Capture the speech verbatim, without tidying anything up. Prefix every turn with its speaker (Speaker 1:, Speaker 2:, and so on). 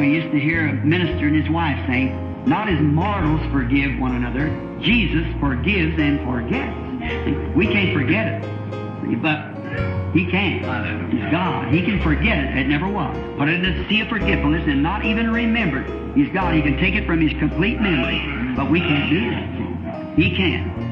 Speaker 1: we used to hear a minister and his wife say, not as mortals forgive one another, Jesus forgives and forgets. We can't forget it, but He can. He's God. He can forget it. It never was. Put it in the sea of forgetfulness and not even remember it. He's God. He can take it from His complete memory, but we can't do that. He can.